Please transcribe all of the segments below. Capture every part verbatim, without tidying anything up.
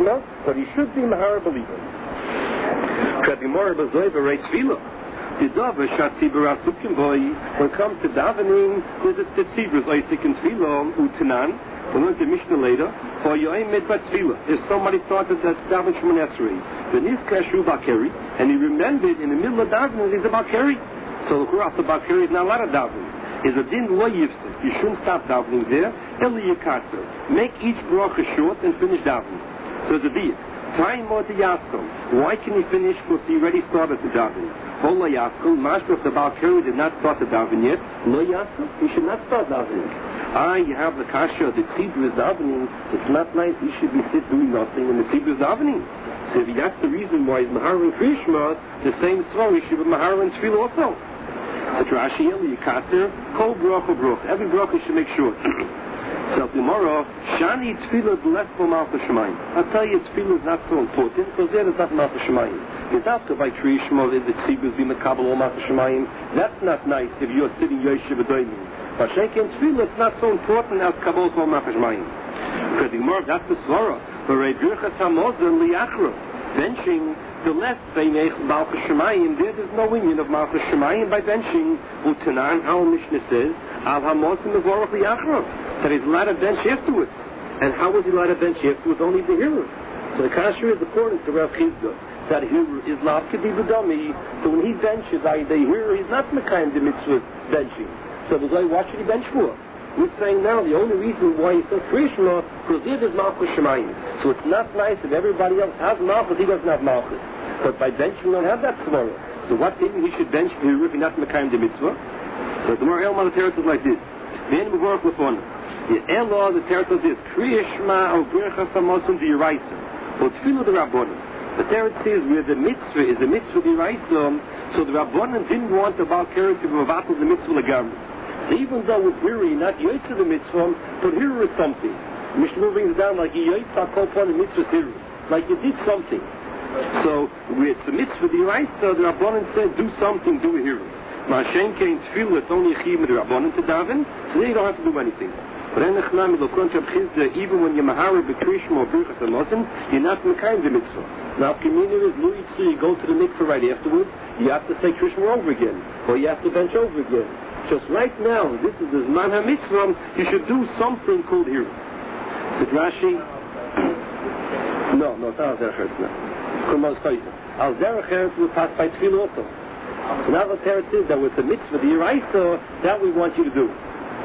Krishma, but he should be Mahara believer. Kadimor Bazoiva Rei Tefillah. The Dava Shatzibur Asukim Boy, when it comes to davening, there's a Tzibur Isaac and Tefillah, Utanan, we learned the Mishnah later, for Yoim Midbat Tefillah. If somebody thought that that's Daven Shemon Esrei, the Nizkashu Bakeri, and he remembered in the middle of davening he's a Bakeri. So the Kuraf the Bakeri is not allowed to daven. Is a din lo yifsek. You shouldn't stop davening there. Eli yikatzer. Make each bracha short and finish davening. So the diak. Time more to yaskel. Why can he finish? Because he already started the davening. Hola yaskel. Mashma the Balkari did not start the davening yet. Lo yaskel. You should not start davening. Ah, you have the kasha. The tzibur is davening. It's not nice. You should be sit doing nothing, and the tzibur is davening. So if that's the reason why he's mahar and krishma, the same story should be mahar and tefillah also. So Rashi Eli Yikater, Kol Brocha Brocha. Every Brocha should make sure. So tomorrow, Shani Tefillah blessed for Malchus Shemayim. I'll tell you, Tefillah is not so important because there is not Malchus Shemayim. It's after by Krishma, the Tzibur is being Makabal or Malchus Shemayim. That's not nice if you're sitting Yoshev Adoimim. But Shekin Tefillah, it's not so important as Kabbalah or Malchus Shemayim. Because the Gemara, that's the Svara. For a Birchas HaMozen Liachra. Benching the less Beinech Malchus Shemayim, there is no union of Malchus Shemayim by benching Utanan, our Mishnah says, Al Hamosim Mevorach Liachra, that he's allowed to bench afterwards. And how was he allowed to bench afterwards? Only the hero. So the Kasher is according to Rav Chizda, that hero is Lav Kedi B'Dami, so when he benches, I, the hero is not Mekayim the mitzvah benching. So the guy, what should he bench for? We're saying now the only reason why he said Krishna, because it is Malchus Shemayim. So it's not nice if everybody else has Malchus, he doesn't have Malchus. But by benching, we don't have that tomorrow. So what didn't he should bench if he's not Mekayim the mitzvah? So the more Elma the Teretz is like this. The end of the work with one. The Elo, the Teretz is this. Kriyashma or Birchas HaMosim the Yeraisa. Or Tefillah the Rabbonim. The Teretz says where the mitzvah is the mitzvah the Yeraisa, so the Rabbonim didn't want the Baal Keri to mevatel the mitzvah legamri. Even though with Hiri, not Yotze the mitzvah, but Hiri is something. Mishnah brings down like Yotze HaKol Pon the mitzvah Hiri. Like you did something. So, with the mitzvah the Yeraisa, the Rabbanan said, do something, do a Hiri. Ma'ashem Kein Tefillah, it's only a Chiyuv with the Rabbanan to daven, so then you don't have to do anything. But then the Chnami, the Kontrab Chizda, even when you're Mahara, Bekrishma, or Birchas HaMosim, you're not Mekayim the mitzvah. Now, if Kimina is Louis Tzri, you go to the mikveh right afterwards, you have to say Krishma over again, or you have to bench over again. Just right now, this is the Zman HaMitzvah, you should do something called here. Said Rashi, no, no, it's not Al Derech Eretz now. Kumaz Chayza. Al Derech Eretz will pass by Tefillah also. So now the Teretz is that with the mitzvah, the Yeraisa, that we want you to do.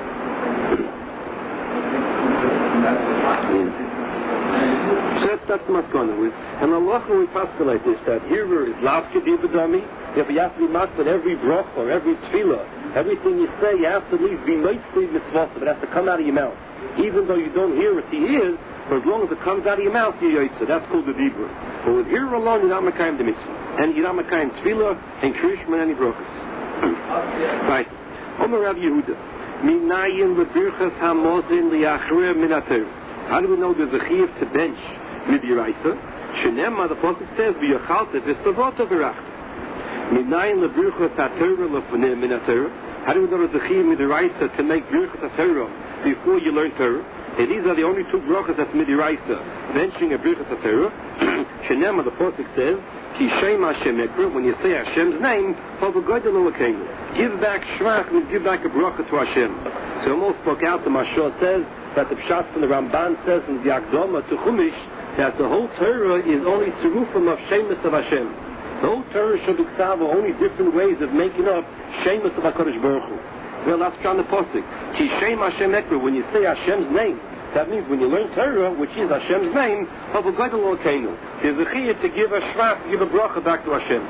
So that's, that's the Maskana. And Allah we pass like this, that here is Lav Kedi B'Dami, if you have to be masked on every brach or every tefillah, everything you say, you have to at least be mitzvah mitzvah, but it has to come out of your mouth. Even though you don't hear it, he is, but as long as it comes out of your mouth, you're yotze. That's called the dibur. But with here alone, you're not mekayim the mitzvah. And you're not mekayim tefillah, and krishma, and any brachas. Right. Omer Rav Yehuda. Minayin lebirchas hamozin liachrir minater. How do we know there's a chiyuv to bench with Yeraisa? Shenema, the Pasuk says, v'yachalta v'stavota v'rachta. Minayin lebirchas haTorah lefunim minater. How do we know there's a chiyuv with Yeraisa to make birchas haTorah before you learn Torah? And these are the only two brachas that's midiraisa. Benching a birchas haTorah. Shenema, the Pasuk says, Ki Shem Hashem Ekber, when you say Hashem's name, give back shvach, means give back a bracha to Hashem. So almost spoke out, the Mashal says that the Pshat from the Ramban says in the Akdama to Chumash that the whole Torah is only tzurufim of Shemus of Hashem. The whole Torah Shabbat are only different ways of making up Shemus of HaKadosh Baruch Hu. Well, that's John the Pasuk. Ki Shem Hashem Ekber, when you say Hashem's name, that means when you learn Torah, which is Hashem's name, there's a chiyuv to give a shvach, to give a bracha back to Hashem.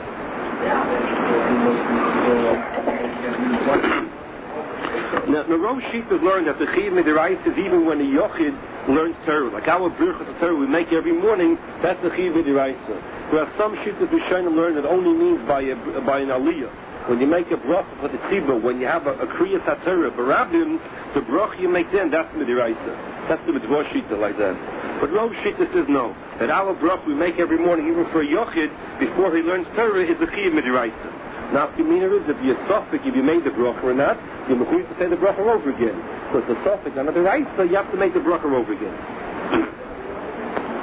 Now, the Rosh Shita learned that the chiyuv midiraisa is even when a yochid learns Torah. Like our birchas of Torah we make every morning, that's the chiyuv midiraisa. Whereas some shittas we trying to learn that only means by a, by an aliyah. When you make a bracha for the tzibur, when you have a, a kriyas haTorah, barabim, the bracha you make then, that's midiraisa. That's the mitzvah shita like that. But Rosh Shita says no. That our bracha we make every morning, even for a yochid, before he learns Torah, is the chiyuv midiraisa. Now, if you mean it is, if you're suffix, if you made the bracha or not, you're mechuyev to say the bracha over again. Because the suffix on the deraisa, you have to make the bracha over again.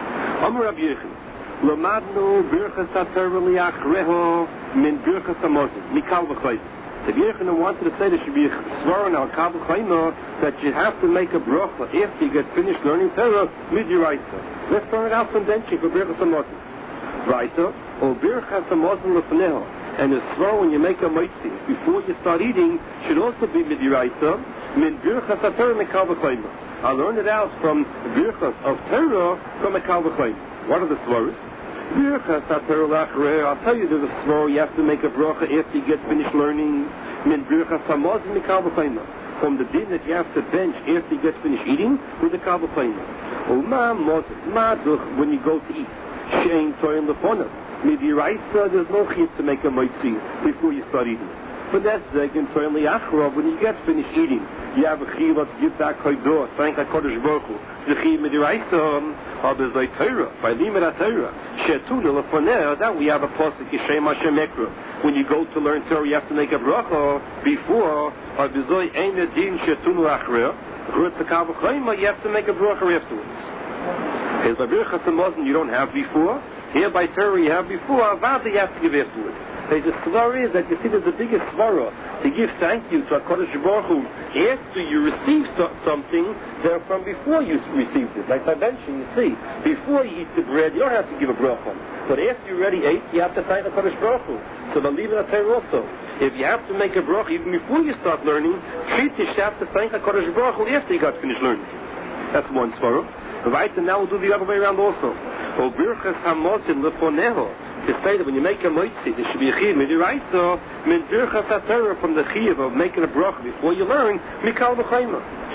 Amar Rabbi Yechon, Lamadnu birchas haTorah liachreho min birchas hamazon mikal v'chayim. So Rabbi Yechon wanted to say there should be a svarah on Kal v'chayim that you have to make a bracha after you get finished learning Torah midiraisa. Let's turn it out from benching for birchas hamazon. Raita or birchas hamazon lefneho. And the svarah when you make a moitzi before you start eating should also be midiraisa min birchas haTorah mikal v'chayim. I learned it out from birchas of Torah from a Kal v'chayim. What are the svarahs? Birchas haTorah la'achrei. I'll tell you there's a svarah you have to make a bracha after you get finished learning. Min birchas hamazon mikal v'chayim. From the din that you have to bench after you get finished eating with the Kal v'chayim. Uma mozon maduch when you go to eat. Shein toyin lefonav. Midiraisa there's no chiyuv to make a moitzi before you start eating. But that's again toyin liachrav when you get finished eating. You have a chiyuv to give back koydor. Thank HaKadosh Baruch Hu. The chiyuv midiraisa of the Zay Torah by limit Torah. Shetuna lefoneh. That we have a pasuk Yishem Hashem Ekra. When you go to learn Torah, you have to make a bracha before. Or b'zoy ein edin shetunu achrei. Chutz Kal v'chayim, you have to make a bracha afterwards. Because by birchas hamazon you don't have before. Here by Torah you have before. Avada you have to give afterwards. The svara is that you see there's the biggest svara to give thank you to HaKadosh Baruch Hu after you receive so- something that from before you received it. Like by benching, you see, before you eat the bread, you don't have to give a bracha. But after you already ate, you have to thank HaKadosh Baruch Hu. So believe in Torah also. If you have to make a bracha even before you start learning, treat you have to thank HaKadosh Baruch Hu after you got finished learning. That's one svara. Right, and now we'll do the other way around also. O birchas hamazon lefoneho. To say that when you make a moitzi, there should be a chiyuv midiraisa min birchas haTorah from the chiyuv of making a bracha before you learn mikal v'chayim.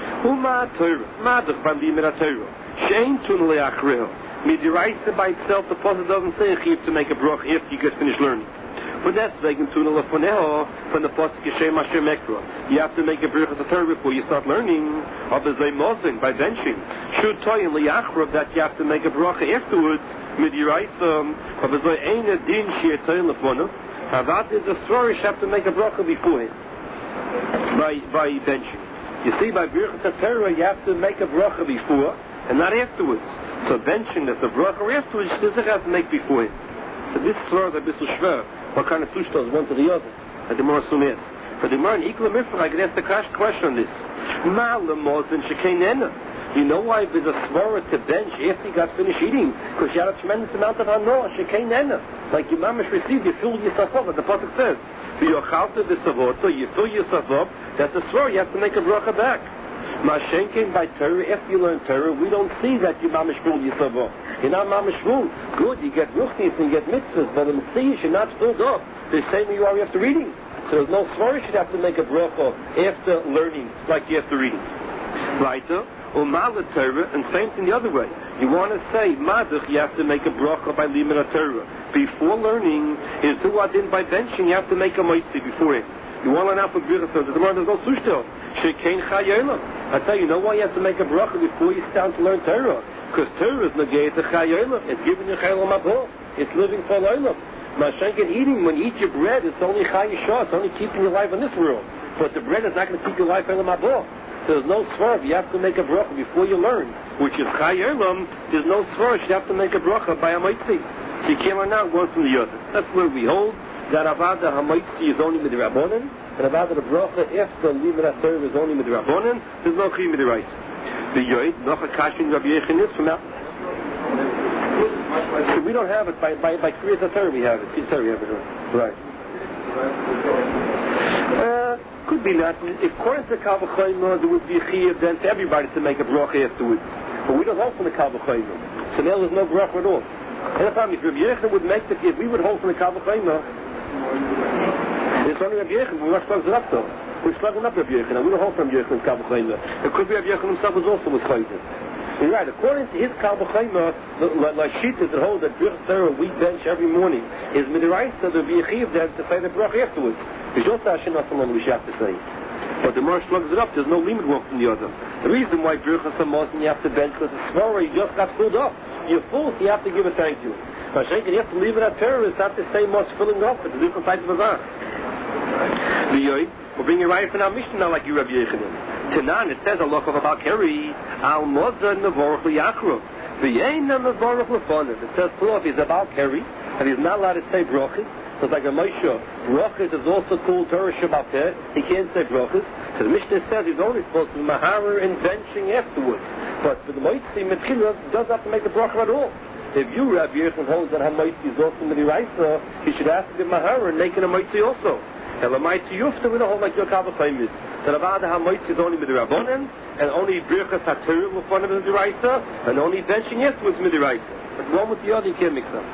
Uma Torah maduch by limit Torah shein tun leachreho midiraisa by itself. The pasuk doesn't say a chiyuv to make a bracha after you get finished learning. But that's wegen tun lefoneho from the pasuk Yishem Hashem Ekra. You have to make a birchas haTorah before you start learning. Of the Zay Mozin by benching should toyin liachrav that you have to make a bracha afterwards. Midiraisa, but there's no ein din she'etoyin lefonav. Havad is a svara you have to make a bracha beforehand by by benching. You see, by birchas haTorah you have to make a bracha before and not afterwards. So benching that's a bracha afterwards you still have to make beforehand. So this svara is a bit shver. What kind of sushta is one to the other? And the more soon is. For the more in equal mifra, I can ask the question on this. Ma lemozin shekein. You know why there's a svara to bench after you got finished eating? Because you had a tremendous amount of hanoah, shekein nena. Like your mamish received, you fill yourself up, as the pasuk says. For your chalta v'savoto, you fill yourself up, that's a svara, you have to make a bracha back. Mashen came by Torah, after you learn Torah, we don't see that you mamish fill yourself up. You're not mamish full. Good, you get ruchnis and you get mitzvahs, but in the mitzvahs you're not filled up. The same way you are after reading. So there's no svara you should have to make a bracha after learning, like you have to reading. Right? Or Mala Torah, and same thing the other way. You want to say, Maduch, you have to make a bracha by limit Torah. Before learning, is who adin by benching, you have to make a moitzi before it. You want to learn out for birchas, so the there's no sushto. Shekein chayolam. I tell you, you know why you have to make a bracha before you sit down to learn Torah? Because Torah is negayet chayolam. It's giving you chayolam above. It's living for loylam. Mashenkin eating, when you eat your bread, it's only chayishah. It's only keeping your life in this world. But the bread is not going to keep your life in the above. So there's no svarah. You have to make a bracha before you learn, which is chayolam. There's no svarah. You have to make a bracha by a moitzi. So you can't learn out one from the other. That's where we hold that avada hamoitzi is only midrabanan, and avada the bracha after limit Torah is only midrabanan. There's no chiyuv midiraisa. The yoid noch a kashin Rabbi Yechon is from that. So we don't have it by by by Kriyas Torah. We have it. Sorry, we have it right. Uh, could be not. If according to the Kal v'chayim, there would be a chiyuv then to everybody to make a bracha afterwards. But we don't hold from the Kal v'chayim. So now there's no bracha at all. And if, if Rabbi Yechon would make the, if we would hold from the Kal v'chayim, it's only Rabbi Yechon, but we're not slugging it up though. We're slugging up Rabbi Yechon, and we don't hold from Rabbi Yechon Kal v'chayim. It could be Rabbi Yechon himself was also with chayim. You're right. According to his Kal v'chayim, like Shittas that hold that birchas Torah we bench every morning is midiraisa. There'll be a chiyuv there to say the bracha afterwards. There's also Hashem Asalom we should have to say. But the more slugs it up, there's no limit one from the other. The reason why birchas hamazon you have to bench because it's svara, you just got filled up. You're full, so you have to give a thank you. Mashenkin, you have to leave it at Torah. It's not the same much filling up. It's a different type of a zah. The yoy, we'll bring it right from our Mishnah now, like you Rabbi Yechanan. Tanan, it says Allah of about Keri al Moza Nevorach Liyachro. The ain't a Mavorach Lefonim. It says, Pull off, he's about carry, and he's not allowed to say brachas. So it's like a Moshe. Brachas is also called Torah Shabbat. He can't say brachas. So the Mishnah says he's only supposed to be Maharer and benching afterwards. But for the Moitzi, Metchilah doesn't have to make the bracha at all. If you, Rabbi Yechon, holds that HaMoitzi is also Midiraisa, he should ask to be Maharer and making a Moitzi also. Elamaitzi Yufta, we don't hold like your Kabbalah is. That about the HaMoitzi is only Midirabonen, and only Birchas HaTorah will find him Midiraisa, and only benching afterwards Midiraisa. But one with the other, you can't mix up.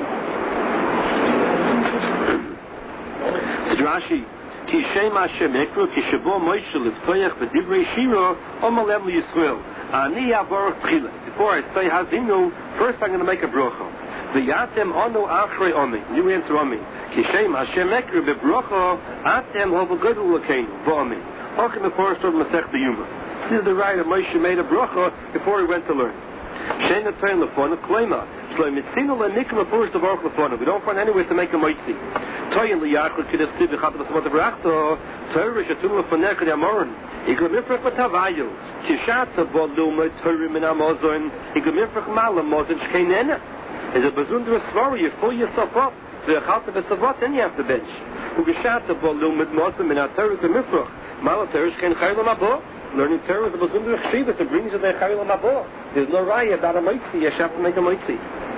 Rashi, Ki Shem Hashem Ekro, Ki Shabo Moshe Leftoyach V'Divrei Shiro, Omalem Yisrael. Ani Avorach Tchila. Before I say Hazinu, first I'm going to make a bracha. V'yatem Ono Achrei Omi. You answer Omi. Ki Shem Hashem Ekro B'Bracha, Atem Hovel Gadol Lakeinu, V'Omi. Ochim Meforah Sod Masech B'Yuma. This is the right of Moshe made a bracha before he went to learn. Shein Atzayin Lefona Klema. Shloimitzinu Le'Nikim Meforah Sod Lefona. We don't find anywhere to make a moitzi. Toyin liyachud kidestiv v'chat v'savot v'rachto Torah shetum l'fonech l'yamorin Igla mifrach v'tavayu Kishatza bo lume Torah min amazon Igla mifrach malam mozon shkeinena Is a bezundere svara, you pull yourself up v'chat v'savot, then you have to bench U'gishatza bo lume mozon min ha-Torah v'mifrach Malam Torah shkein chayil l'mabo Learning Torah is a bezundere chshivas, it brings you the chayil l'mabo. There's no raya about a moitzi, you have to make a moitzi.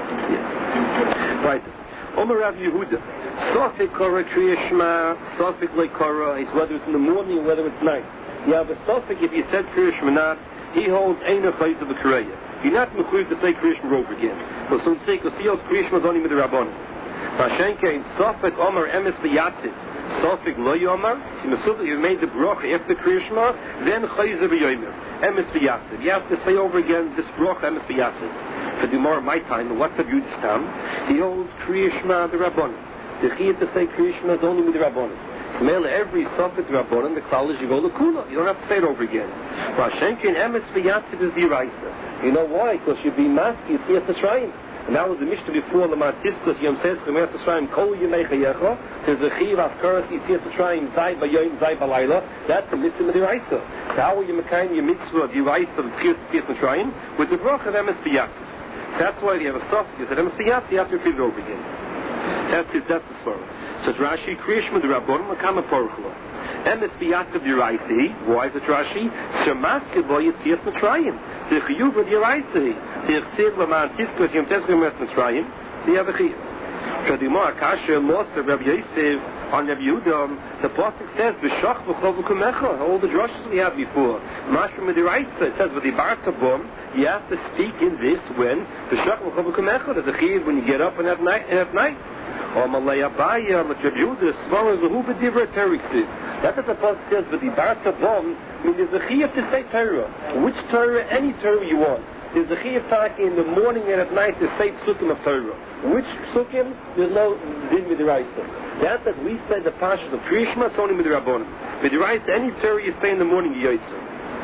Right. Omer Rav Yehuda Sofik Korah Kriya Shema, Sofik Le Korah, it's whether it's in the morning or whether it's night. You have a Sofik if you said Kriya Shema, he holds Eina Chayz of the Kriya. You're not mechuyev to say Kriya Shema over again. So some say, because he holds Kriya Shema is only with the Rabbanon. Vashenke in Sofik Omer Emes B'Yatzit, Sofik Lo Yomer, you made the Broch after Kriya Shema, then Chayz of Yomer, Emes B'Yatzit. You have to say over again this Broch Emes B'Yatzit. For the more of my time, what's the beauty time? He holds Kriya Shema the Rabbanon. The chiyuv to say Kriya Shema is only with the Rabbanon. Smell every Sofik Rabbanon, the klal is you go to Kula. You don't have to say it over again. Vashenkin Emes V'Yatzit is the Raisa. You know why? Because you'd be maski, it's here to Shrine. And that was the Mishnah before the Matiskus Yom says, "Come here to Shrine, Kol Yemei Chayecha." There's a chiyuv Askaras, it's here to Shrine, Zay B'Yom, Zay B'Layla. That's the mitzvah of the Raisa. So how will you make your mitzvah of the Raisa of the chiyuv to Shrine with the bracha of Emes V'Yatzit? That's why you have a Sofik. You said Emes V'Yatzit, you have to repeat it over again. That's it, that's the story. So it's Rashi, Kriya Shema the Rabbanon, Makama Poruchlo. Emes V'Yatzit Yiraisi. Why is it Rashi? Shemaske Bo Yitzias Mitzrayim. The Chiyuv of Yiraisi. The Chsiv Laman Tiskos Yom Tezgim Met Mitzrayim. So you have a Chiyuv. So the Gemara Kasher lost the Rabbi Yosef on Rabbi Yehuda. The Pasuk says, B'shach v'chol v'kumecha. All the drushes we had before. Mashma Midiraisa. It says, with the Barta Bom, you have to speak in this when B'shach v'chol v'kumecha. There's a Chiyuv when you get up and at night. And at night. Or Malaya Baya, Rabbi Yehuda, Svara Zehu B'divra Terixi. That's what the Pasuk says, with the Barta Bom, I mean, there's a Chiyuv to say Torah. Which Torah? Any Torah you want. There's a chiyuv taki in the morning and at night to say psukim of Torah. Which psukim? There's no din midiraisa. That that we say the pashas of Kriya Shema, it's only midirabbanon. Midiraisa, any Torah you say in the morning, you yoytzer.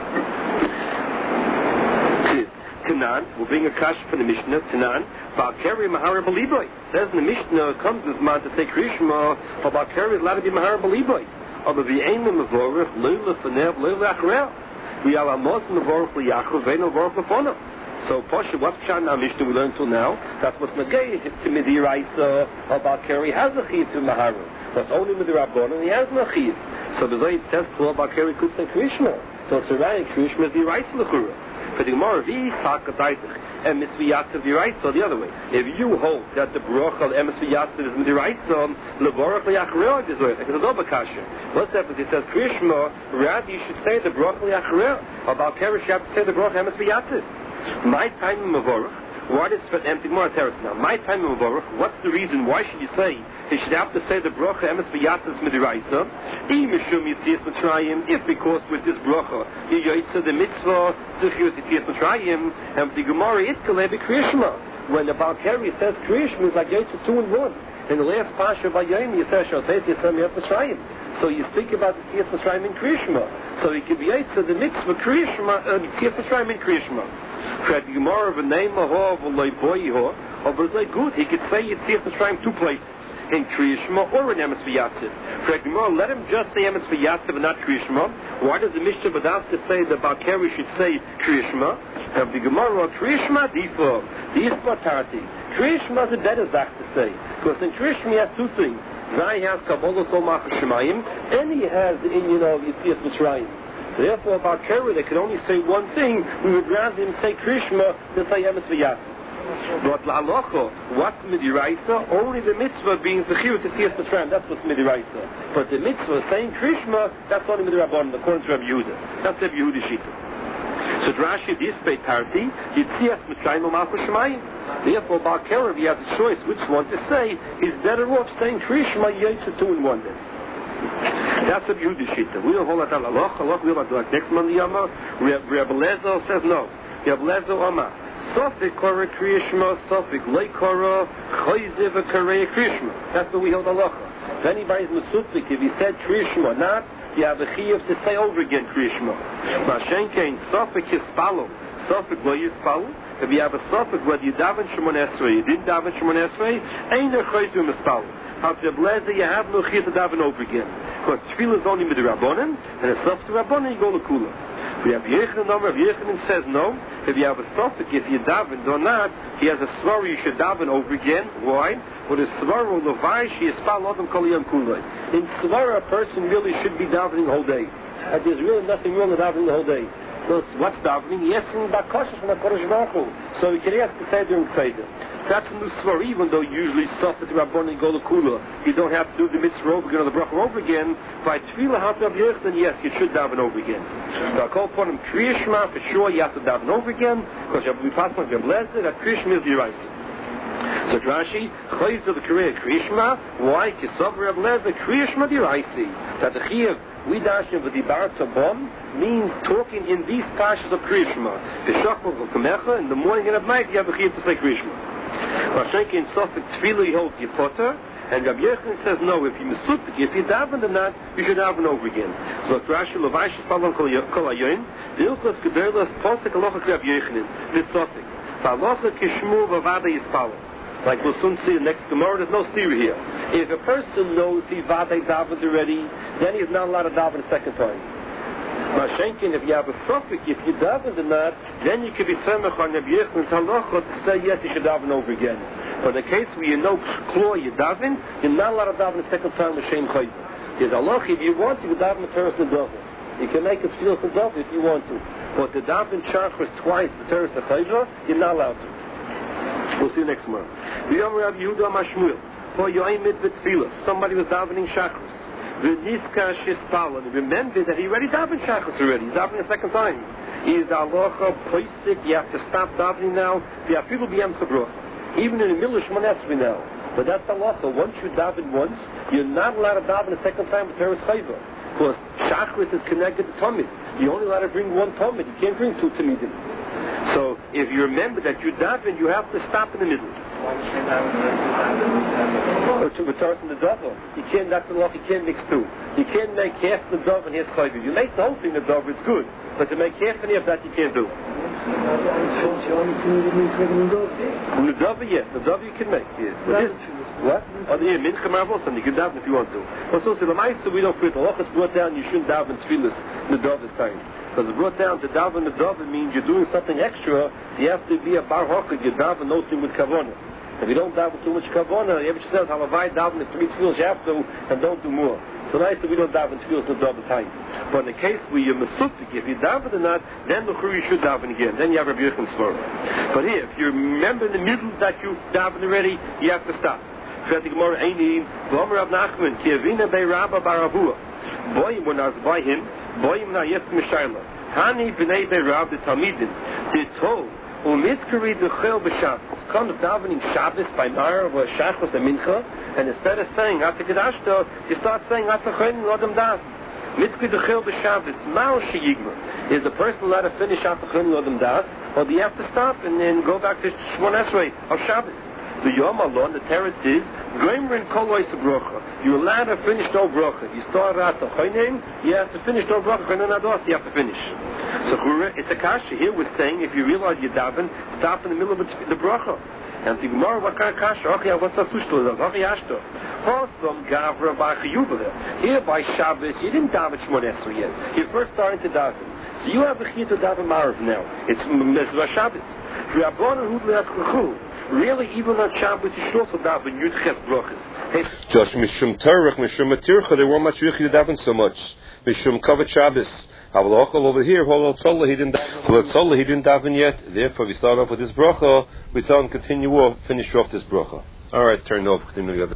Tanan, we'll bring a kash from the Mishnah. Tanan, Ba'akeri Mahara B'liboy. Says in the Mishnah, comes this man to say Kriya Shema, or Ba'akeri is allowed to be Mahara B'liboy. Or the V'ein Mevorach, Leila Fanev, Leila Achrel. We have a Mos Mevorach L'Yachro, Ve'en Mevorach L'Fonah. So, Posha, what's Pshat now Mishnah we learned till now? That's what's Nagay, to Midiraisa, or Ba'akeri has a Chiv to Mahara. That's only Midirabbanon, and he has no Chiv. So, the Zohar says, Ba'akeri could say Kriya Shema. So, it's a right, Kriya Shema is Diraisa L'Chura. For the Gemara, Vi Chakataitich, and Mitzviyatzav Diraisa, the other way. If you hold that the Baruch of Emes V'Yatzav is Midiraisa, Levorach L'Yachreo is Zohar, because it's over Kasha. What's that? It says Kriya Shema, rather you should say the Baruch L'Yachreo. About Kerish, you have to say the Baruch Emes V'Yatzav. My time in Mavorach, what is for empty more terrace now? My time in Mavorach, what's the reason? Why should you say he should have to say the bracha Emes V'Yatzav Midiraisa? If because with this bracha you yoytzer the mitzvah Zuchiyot Yitzias Mitzrayim, and the Gemara Itkale Kriya Shema. When the Baal Keri says Kriya Shema is like yoytzer two in one. In the last pasha by Yom you say Shal Seis Yitzam Yitzias Mitzrayim. So you speak about the Yitzias Mitzrayim in Kriya Shema. So it could be yoytzer the mitzvah Kriya Shema, Yitzias Mitzrayim in Kriya Shema. Had the Gemara of a name of or like boy or but it's like good. He could say Yitzias Mitzrayim two places. in Kriya Shema or in Emes V'Yatziv. For Gemara, let him just say Emes V'Yatziv and not Kriya Shema. Why does the Mishnah without to say the Balkari should say Kriya Shema? Have the Gemara Kriya Shema Difa, the Ispatarti. Kriya Shema is a better zach to say, because in Kriya Shema he has two things. Zai has Kabbalah Sol Mach Shemayim, and he has you know Yitzias Mitzrayim. Therefore, about Keri, they can only say one thing. We would rather him say Krishma than say Emes V'Yatziv. But La'alocha, what's Midiraisa? Only the mitzvah being Zechir to see us the Tram. That's what's Midiraisa. But the mitzvah saying Krishma, that's only Midirabon, according to Rabbi Yehuda. That's Rabbi Yehuda Shita. So Rashi, this Beitarti, Yitzias Mitzrayim Malchus Shemayim. Therefore, Baal Keri, he has a choice which one to say. He's better off saying Krishma Yetzer two in one day. That's a Yehuda Shita. We don't hold that Allah. Allah, we don't like next month the Yama. Rabbi Lezo says no. Rabbi Lezo Amma. Sofik Korah Kriyashma, Sofik Lei Korah, Chayziv Korah Kriyashma. That's what we hold Allah. If anybody's Mesupik, if he said Kriyashma or not, you have a Chiyuv to say over again Kriyashma. Mashenkein, Sofik Yispalo, Sofik Lo Yispalo. If you have a Sofik, whether you daven Shemon Esrei, you didn't daven Shemon Esrei, ain't there Chayziv Mispalo. After Bleza, you have no chiyuv to daven over again. Because tefillah is only with the Rabbanim, and it's up to Rabbanim, you go to Kula. We have Yechanan, number of Yechanan says no. If you have a suffix, if you daven or not, he has a svara you should daven over again. Why? With a svara, levai, she is spal odom kol yom kulay. In svara, a person really should be davening the whole day. And there's really nothing wrong with davening the whole day. So what's davening? Yes, in bakoshes from HaKadosh Baruch Hu. So we can ask the Seder and Seder. That's a new svara, even though usually suffix the Rabbanim go to Kula. You don't have to do the mitzvah over again or the bracha over again. By tefillah ha'tav yechanan, yes, you should daven over again. So I call upon him Kriya Shema, for sure you have to daven over again, because we pass on the blessed that Kriya Shema is the right. So Rashi, Chayz of the Kriya Kriya Shema, why? Kisav Reb Lev, Kriya Shema the Raisi. That the Chiyav, we dash him with the Bar Tabom, means talking in these parshas of Kriya Shema. The Shachmah of Kamecha, in the morning and at night, you have the Chiyav to say Kriya Shema. Vashenki in Sofik Tefillah he holds Yepotter, and Rabbi Yechon says no, if you misupik, if you daven or not, you should daven over again. So Rashi Levi Shespalon Kol Ayoin, the Ilchos Gederlas Posek Alocha Rabbi Yechonin, this Sofik. V'alocha Kishmu V'vada Yispalon. Like we'll soon see in the next Gemara, there's no theory here. If a person knows he vada davened already, then he's not allowed to daven a second time. Mashenkin, if you have a suffix, if you daven or not, then you can be semech on Rabbi Yechon's halacha to say yes, you should daven over again. But in the case where you know claw you daven, you're not allowed to daven a second time with Shem Chayv. There's halacha, if you want to, you daven the Teres Nedover. You can make it feel Nedover if you want to. But the daven Shachris twice, the Teres Chayv, you're not allowed to. We'll see you next month. Rabbi Yehuda Mashmuel, for Yoimid V'Tfilah, somebody was davening Shachris. V'niska Shispal, and remember that he already davened Shachris already. He's davening a second time. He's alocha poistik. You have to stop davening now. You have people b'yam sabruch. Even in the middle of Shemon Esrei now. But that's alocha. Once you daven once, you're not allowed to daven a second time with Teres Chayva. Because Shachris is connected to Tomid. You're only allowed to bring one Tomid. You can't bring two Tomidim. So if you remember that you daven, you have to stop in the middle. Or to return the double. You can't, that's the law, you can't mix two. You can't make half the dove and half chayv. You make the whole thing the dove, it's good. But to make half and half, that you can't do. The dove, yes. The dove you can make, yes. What? Oh, yeah, mincha marvos, and you can daven if you want to. Also, so the ma'aser, we don't put the lochas brought down, you shouldn't daven tefillas the dove is time. Because it's brought down to daven the dove, it means you're doing something extra, so you have to be a bar hochad, you daven nothing with kavanah. If you don't daven too much kavanah, the Rebbe says, halavai daven the three tefillas you have to, and don't do more. So nice that we don't daven tefillas the dove time. But in the case where you're mesuptik, if you daven or not, then the churi should daven again. Then you have a Yechon's svara. But here, if you remember in the middle that you daven already, you have to stop. Says the Gemara, Einim, V'omer Rav Nachman, Ki Avina Bei Rabba Bar Avua. Boyim, when I was by him, Boyim na yes Mishayla. Hani B'nei Bei Rav the Talmidim. They told, Umitzkari Duchel B'Shabbos. Comes davening Shabbos by Mara or Shachos and Mincha, and instead of saying Ata Kedashto, you start saying Ata Chonin Lodem Das. Mitzkari Duchel B'Shabbos. Mao Sheyigma. Is the person allowed to finish Ata Chonin Lodem Das, or do you have to stop and then go back to Shmon Esrei of Shabbos? The Yom Alon, the teretz is Goimrin Kolois Brocha. You're allowed to finish no brocha. You start out the Chonim, you have to finish no brocha. Chonim Ados, you have to finish. So it's a kasha here. We're saying if you realize you daven, stop in the middle of the bracha. And the Gemara, what kind of kasha? Okay, what's that sushto? Okay, ashto. Hosam gavra b'achiyuvah. Here by Shabbos, you didn't daven Shmoneh Esrei yet. You're first starting to daven. So you have a chiyuv to daven Marav now. It's Mezvah Shabbos. Really, even on Shabbos, you should also daven Yudches Brochus. Just Mishum Terech, Mishum Matircha, they weren't much to daven so much. Mishum Kavod Shabbos. Havalochel over here, Holol Tzolah, he didn't daven. Holol Tzolah, he didn't daven yet. Therefore, we start off with this bracha. We tell him continue off, finish off this bracha. All right, turn off, continue together.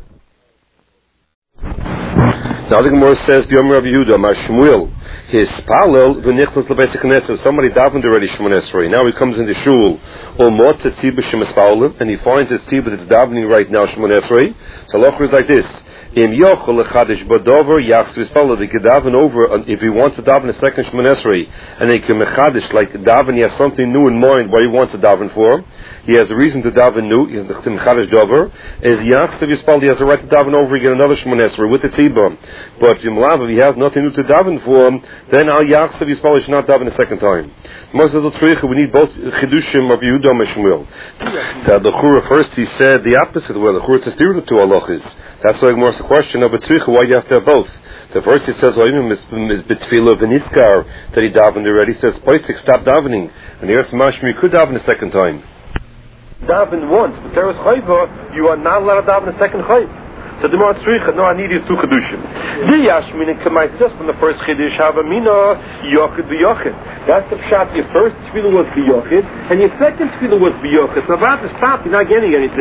Now the Gemara says, the Omer Rabbi Yehuda, Mar Shmuel, his palel v'nichnas lebeis hakneses. Somebody davened already Shmoneh Esrei. Now he comes into shul, or mot tzibah shemispalim, and he finds a tzibah that's davening right now Shmoneh Esrei. So halacha is like this. Im yochel lechadish badover yachs v'spala. They could daven over if he wants to daven a second Shmoneh Esrei, and they can mechadish like daven. He has something new in mind what he wants to daven for. He has a reason to daven new. He has the mechadish dover. As yachs v'spala, he has a right to daven over again another Shmoneh Esrei with the tzibah. But if he has nothing new to daven for, then al yachs v'spala should not daven a second time. We need both chidushim of Yehuda and Shmuel. The Chura first he said the opposite way. The Chura says the two halachas. That's why more the question of B'tzricha, why you have to have both. The first he says, well, even B'tzfila v'nitzkar, that he davened already, he says, Poisik, stop davening. And the earth mashmi could daven a second time. Daven once, but there was chayva, you are not allowed to daven a second chayv. So the more tzricha, no, I need these two chidushim. The yashmin and kamai, just from the first chidush, have a mina, yochid v'yochid. That's the pshat. Your first tefillah was v'yochid, and your second tefillah was v'yochid. So about to stop, you're not getting anything.